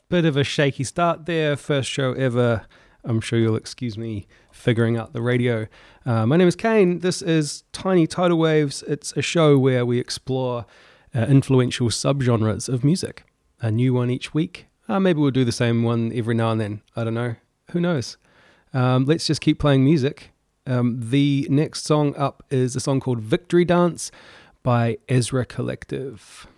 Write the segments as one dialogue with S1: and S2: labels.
S1: Bit of a shaky start there, first show ever. I'm sure you'll excuse me figuring out the radio. My name is Kane. This is Tiny Tidal Waves. It's a show where we explore influential subgenres of music. A new one each week. Maybe we'll do the same one every now and then. I don't know. Who knows? Let's just keep playing music. The next song up is a song called Victory Dance by Ezra Collective.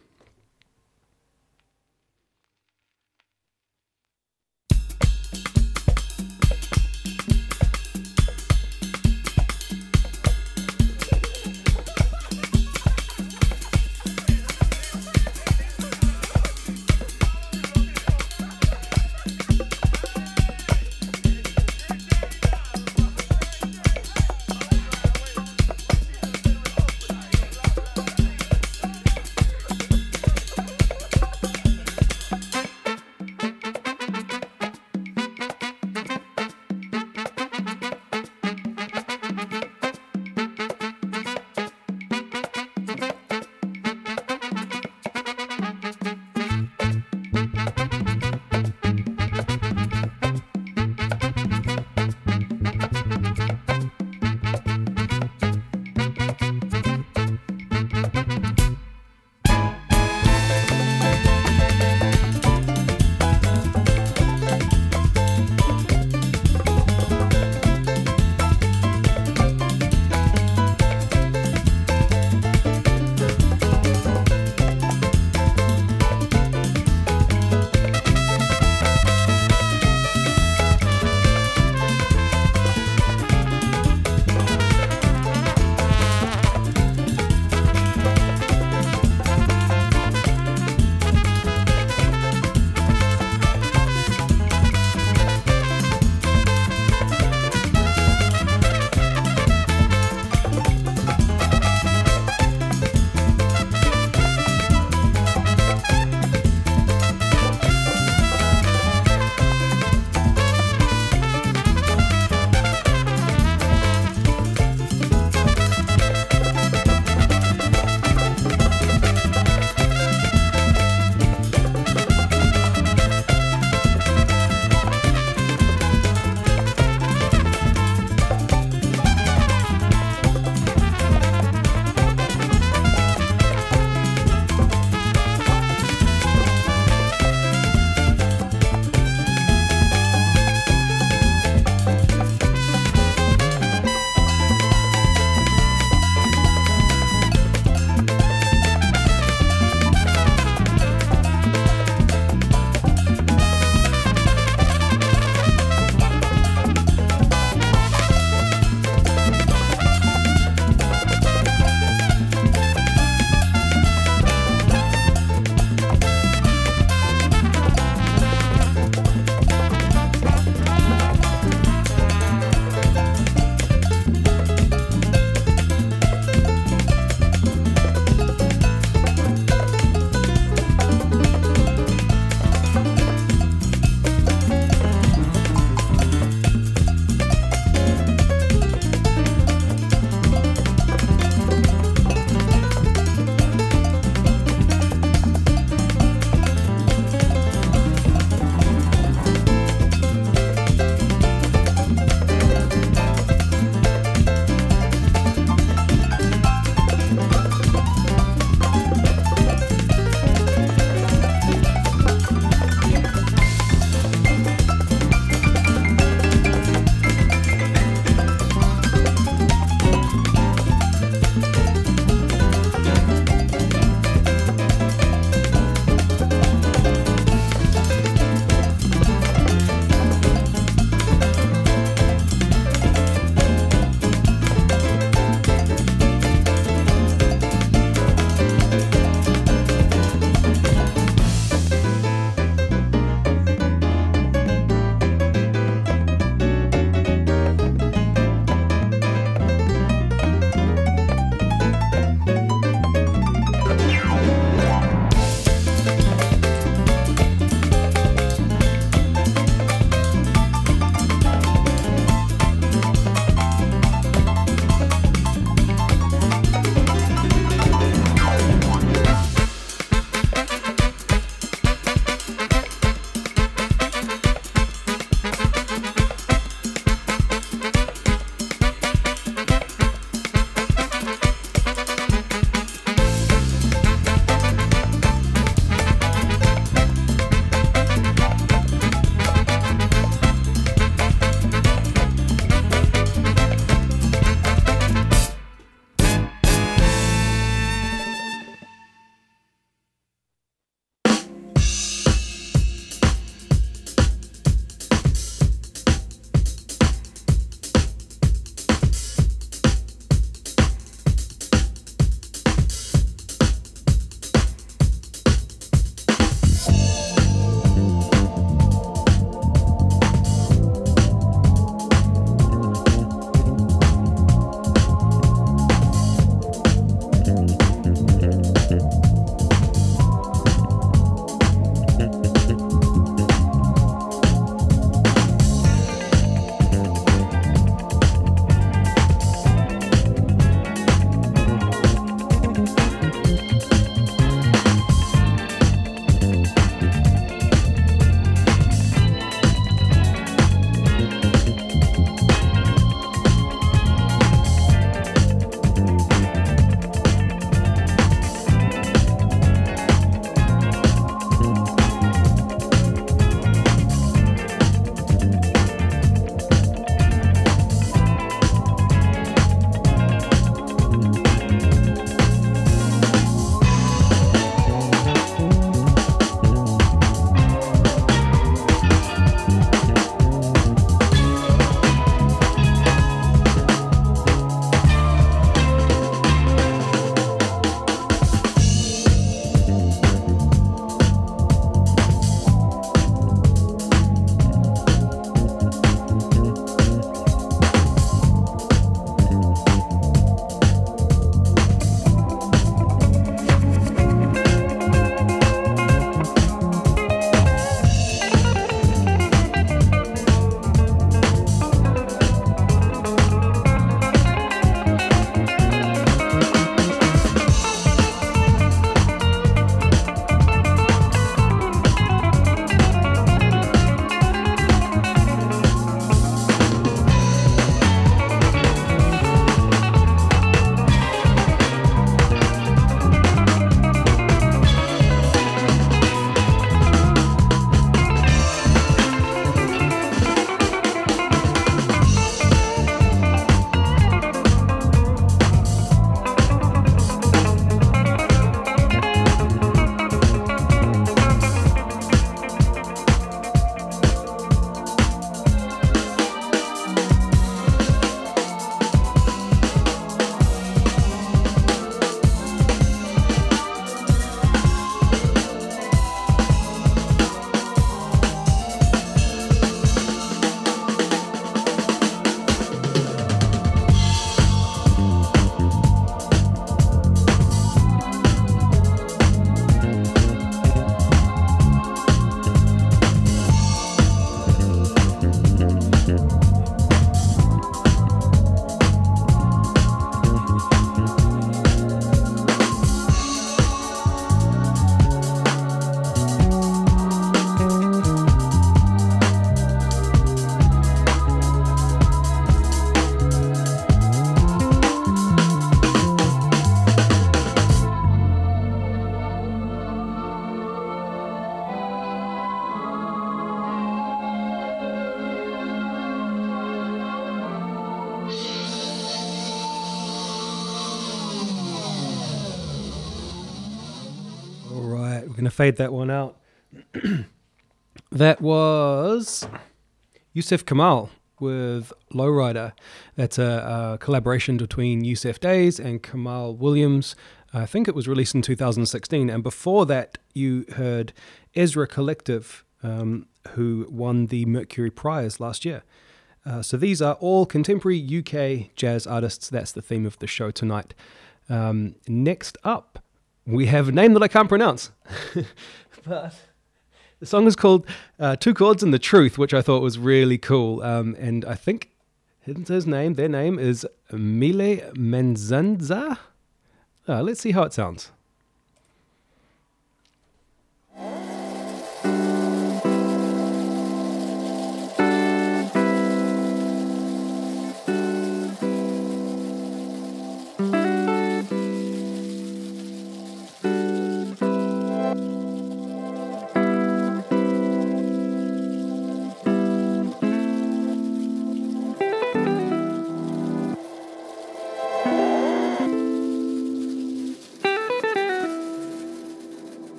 S1: going to fade that one out. That was Yusuf Kamal with Lowrider. That's a collaboration between Yusuf Days and Kamal Williams. I think it was released in 2016. And before that, you heard Ezra Collective, who won the Mercury Prize last year. So these are all contemporary UK jazz artists. That's the theme of the show tonight. Next up, we have a name that I can't pronounce. But the song is called Two Chords and the Truth, which I thought was really cool. And I think their name is Mile Menzanza. Let's see how it sounds.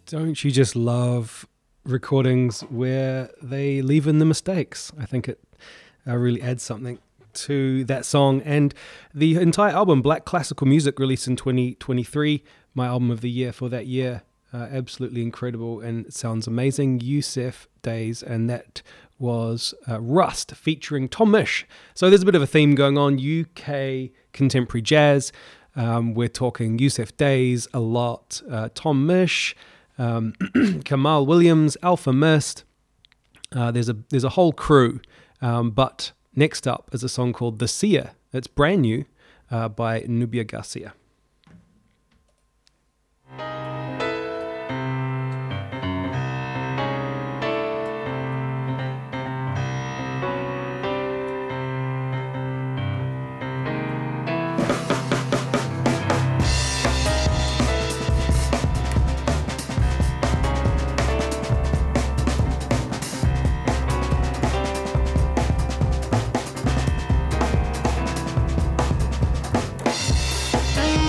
S1: Don't you just love recordings where they leave in the mistakes? I think it really adds something to that song. And the entire album, Black Classical Music, released in 2023, my album of the year for that year. Absolutely incredible, and it sounds amazing. Yusef Days, and that was Rust featuring Tom Misch. So there's a bit of a theme going on, UK contemporary jazz. We're talking Yusef Days a lot, Tom Misch, Kamal Williams, Alpha Mist. There's a whole crew. But next up is a song called The Seer. It's brand new by Nubia Garcia.
S2: Hey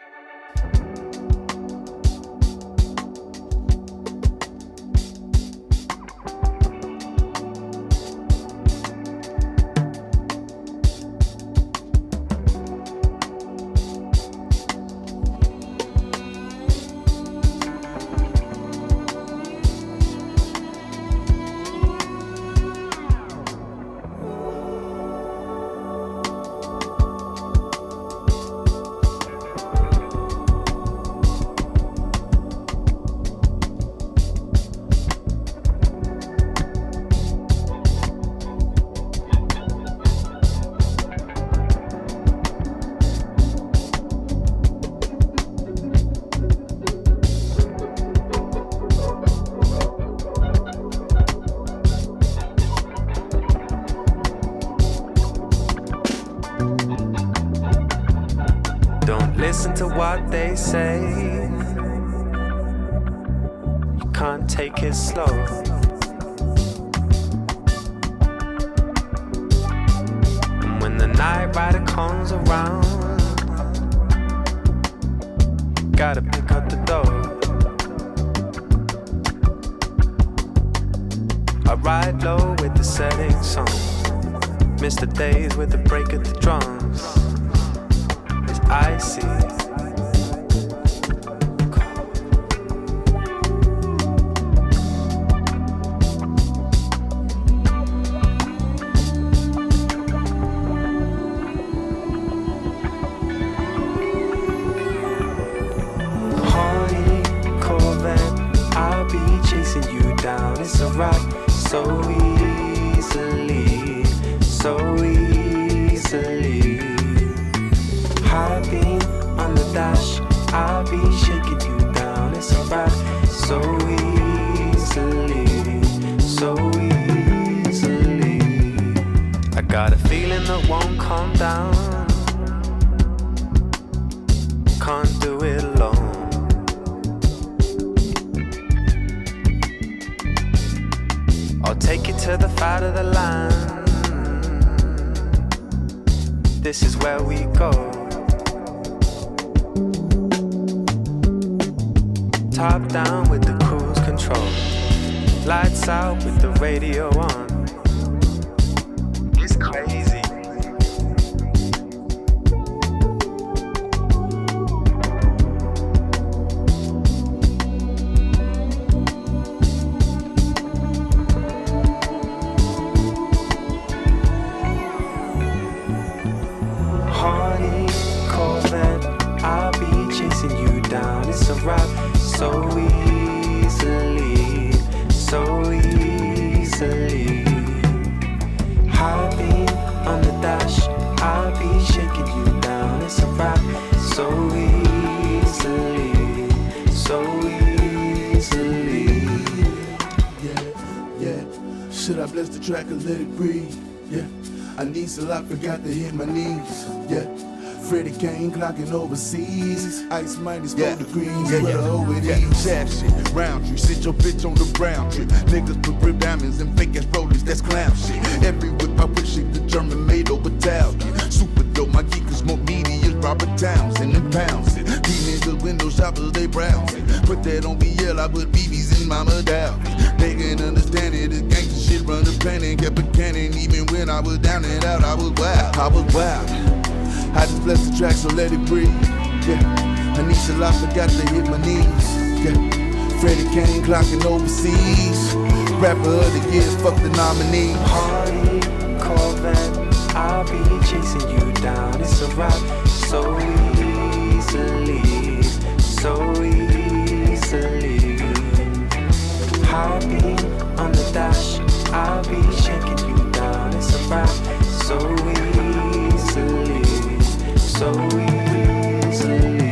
S2: Listen to what they say. You can't take it slow. And when the night rider comes around, gotta pick up the dough. I ride low with the setting sun, miss the days with the break of the drums. I see. Hardy Corvette, I'll be chasing you down. It's a rock so easily, so easily. Heartbeat on the dash, I'll be shaking you down. It's a ride so easily, so easily. I got a feeling that won't calm down. Can't do it alone. I'll take you to the fight of the line. This is where we go. Top down with the cruise control, lights out with the radio on. It's crazy. Hardy Corvette, I'll be chasing you down. It's a rock so easily, so easily. Heartbeat on the dash, I'll be shaking you down. It's a rock so easily, so easily.
S3: Yeah. Should I bless the track or let it breathe? Yeah. I need so I forgot to hit my knees. Yeah. Freddie Kane clocking overseas. Ice minus 4 degrees. Over these.
S4: Jab shit, round tree. Sit your bitch on the brown tree. Niggas put rib diamonds and fake ass rollies. That's clown shit. Every whip I wish it the German made over Italian. Super dope. My geek is more meaty as Robert Townsend and pounds it. These niggas window shoppers they browsing. Put that on BL. I put BBs in Mama Dalvin. They can understand it. This gangsta shit run the planet. Kept a cannon even when I was down and out. I was wild. I was wild. I just bless the track, so let it breathe. Yeah, Anisha La forgot to hit my knees. Yeah, Freddie Kane clocking overseas. Rapper of the year, fuck the nominee.
S2: Hardy Corvette, I'll be chasing you down. It's a rock so easily, so easily. Heartbeat on the dash, I'll be shaking you down. It's a rock so easily, so easily.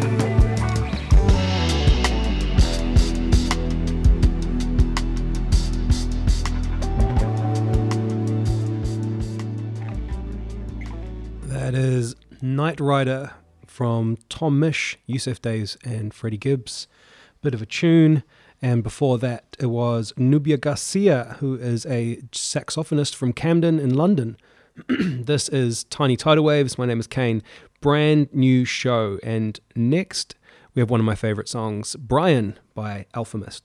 S1: That is Night Rider from Tom Misch, Yusef Days and Freddie Gibbs. Bit of a tune. And before that, it was Nubia Garcia, who is a saxophonist from Camden in London. This is Tiny Tidal Waves. My name is Kane. Brand new show. And next, we have one of my favorite songs, Brian by Alphamist.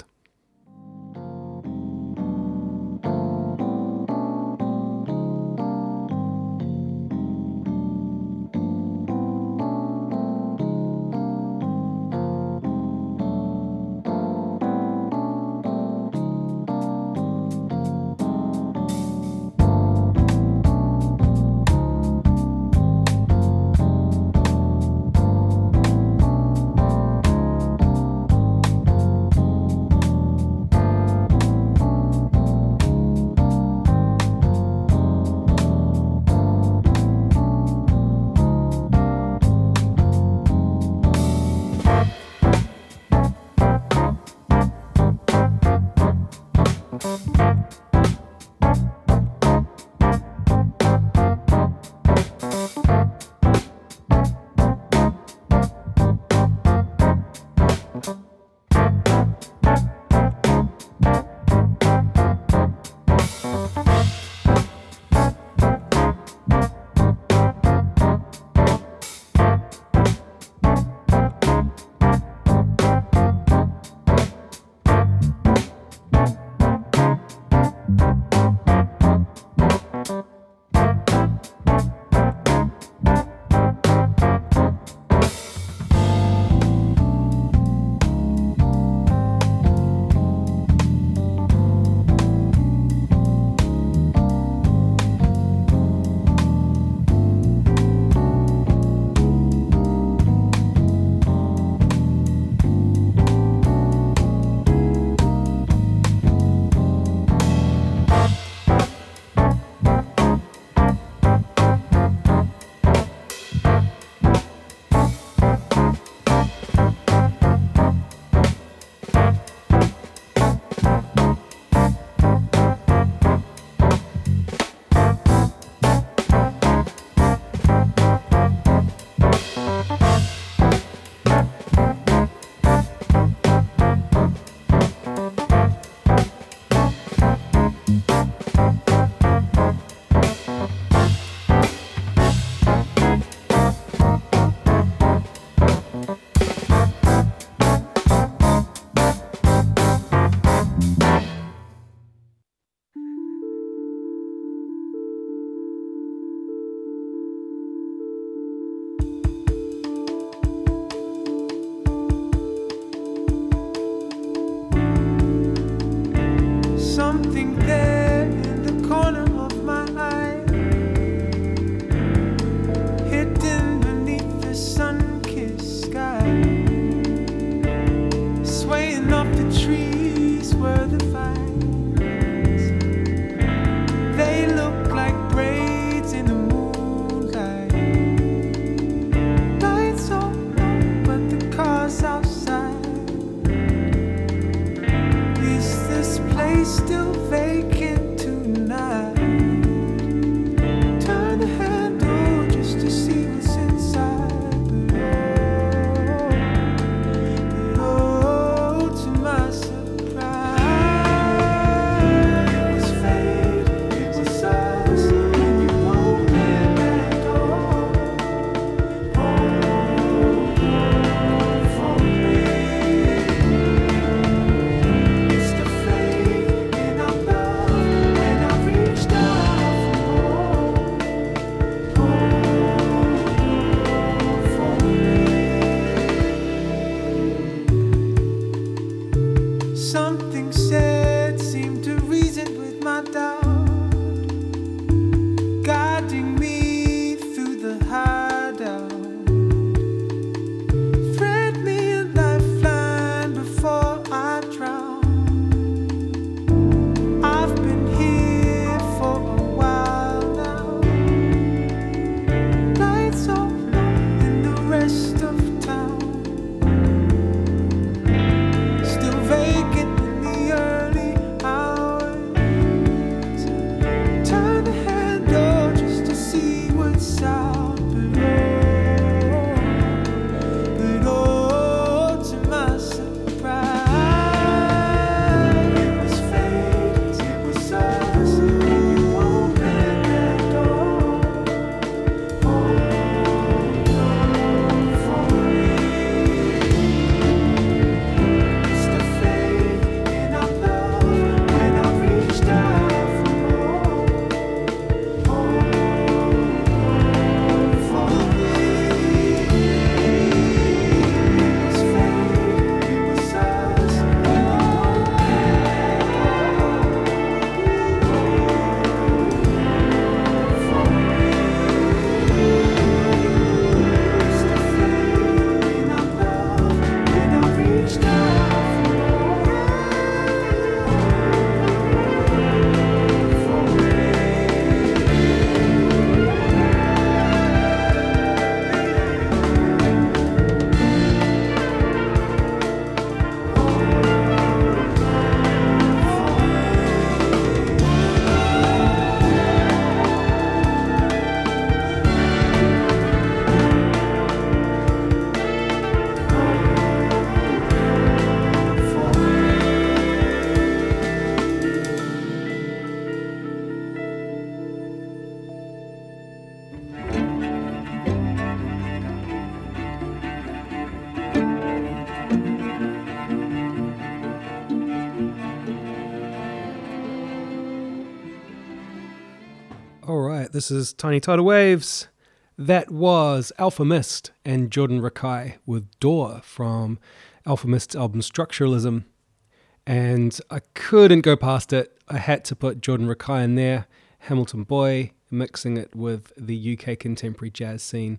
S1: This is Tiny Tidal Waves. That was Alpha Mist and Jordan Rakai with Door from Alpha Mist's album Structuralism. And I couldn't go past it. I had to put Jordan Rakai in there, Hamilton Boy, mixing it with the UK contemporary jazz scene.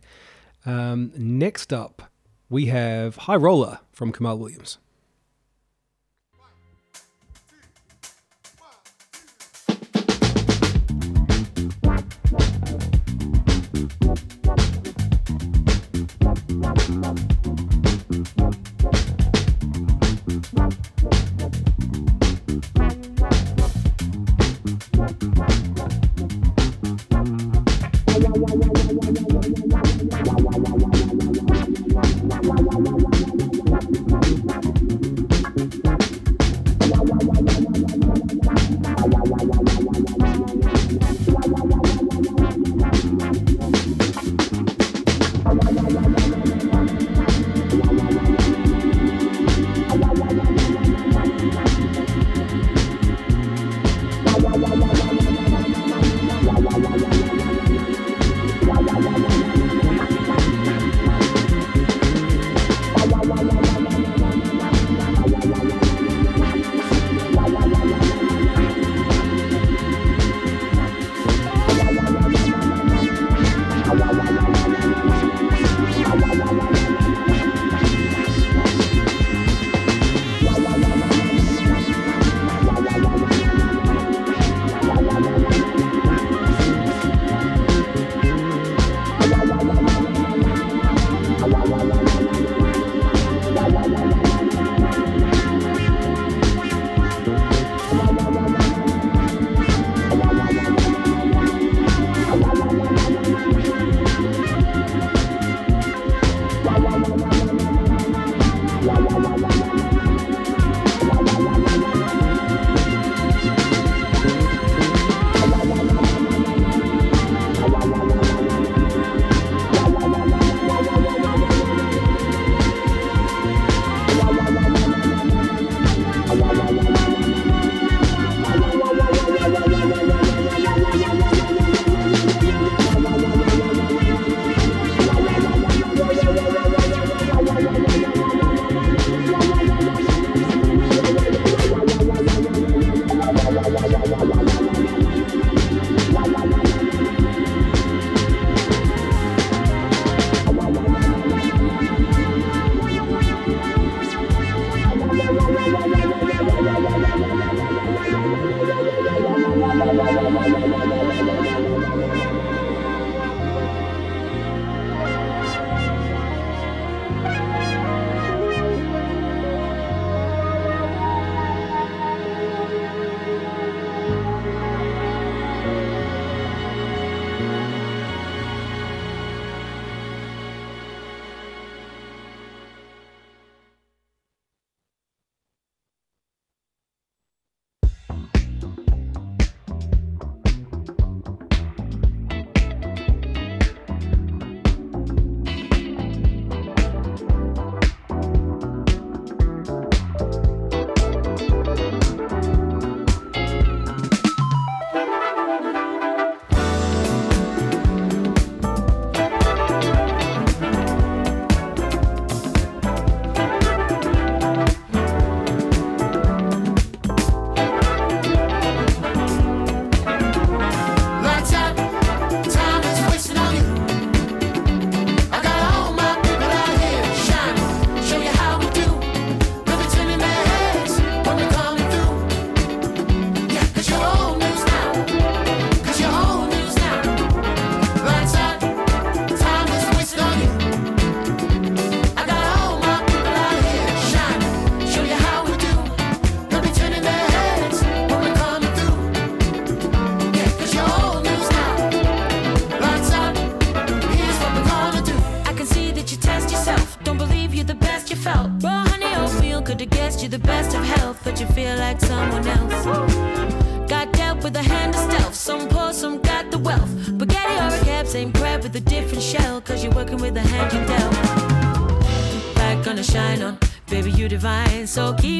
S1: Next up, we have High Roller from Kamal Williams.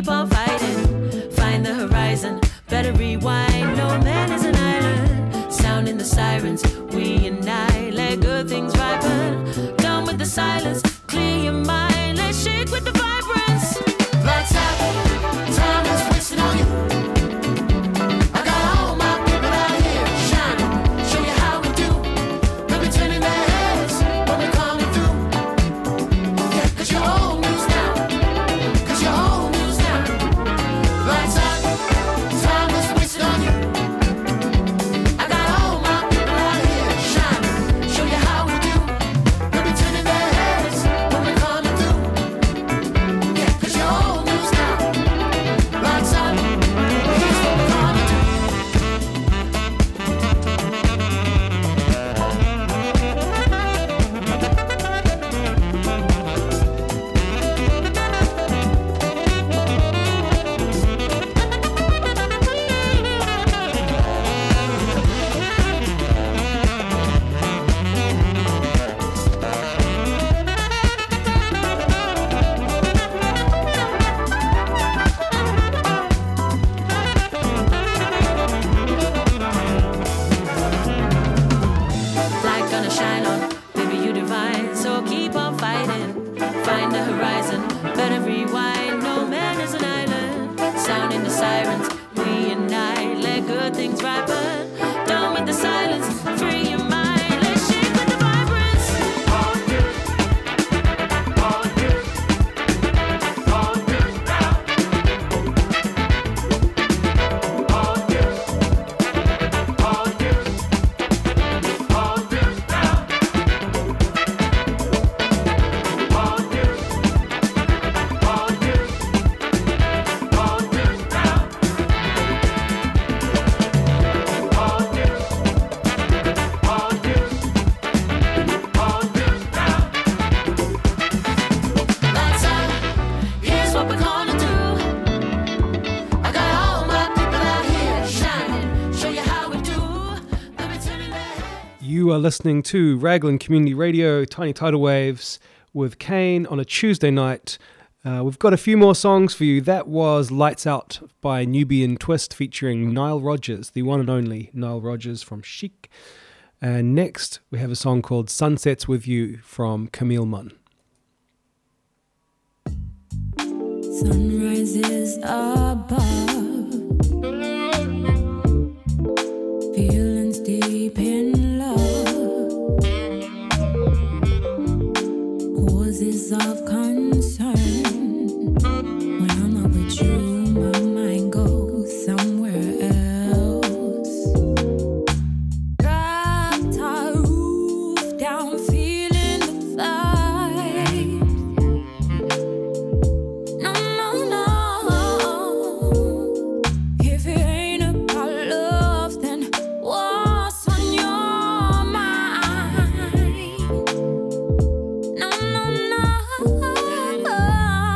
S5: Find the horizon, better rewind. No man is an island. Sound sounding the sirens. We unite, let good things ripen. Done with the silence, clear your mind. Let's shake with the vibrance. Lights out, time is wasting on you. I got all my people out here shining. Show you how we do. They'll be turning their heads when we're coming through. Yeah, 'cause you're old news now. 'Cause you're old news now. Lights out, time is wasted on you. I got all my people out here shining. Show you how we do. They'll be turning their heads when we're coming through. Yeah, 'cause you're old news now. Lights out, here's what we're gonna do. Light gonna shine on, baby, you divine. So keep on fighting, find the horizon. Better rewind, no man is an island. Sounding the sirens, we unite. Let good things ripen. Done with the silence, free your mind. Let's shake with the vibrance. Lights out, here's what we're gonna do. I got all my people out here shining. Show you how we do. They'll be turning their heads.
S1: You are listening to Raglan Community Radio, Tiny Tidal Waves, with Kane on a Tuesday night. We've got a few more songs for you. That was Lights Out by Nubian Twist featuring Nile Rodgers, the one and only Nile Rodgers from Chic. And next, we have a song called Sunsets With You from Camille Munn.
S5: Sunrises above, feelings deep in love, causes of concern. When I'm not with you, my mind goes somewhere else. Dropped our roof down, feeling the vibe. No, no, no. If it ain't about love, then what's on your mind? No, no, no.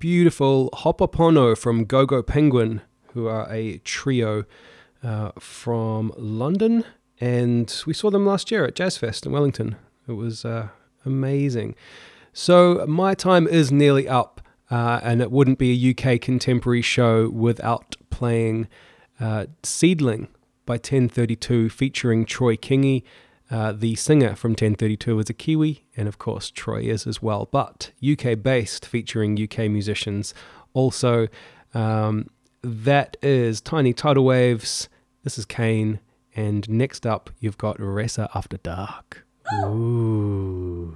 S1: beautiful Hopopono from Go-Go Penguin, who are a trio from London, and we saw them last year at Jazz Fest in Wellington. It was amazing. So my time is nearly up, and it wouldn't be a UK contemporary show without playing Seedling by 1032, featuring Troy Kingi. The singer from 1032 is a Kiwi, and of course Troy is as well, but UK-based, featuring UK musicians also. That is Tiny Tidal Waves. This is Kane, and next up you've got Ressa After Dark. Ooh.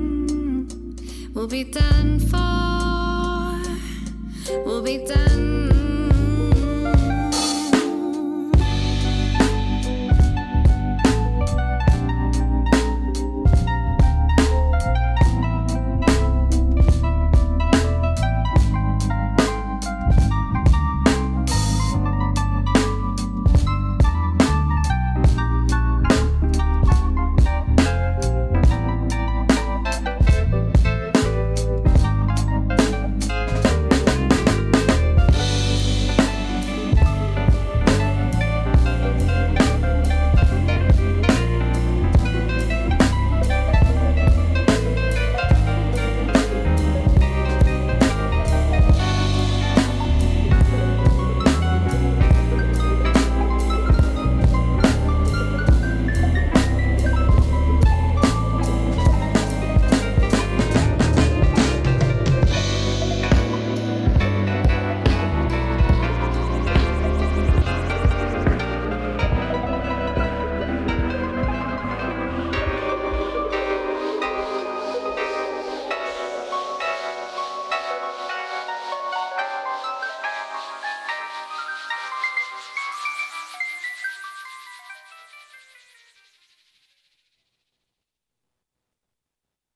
S6: We'll be done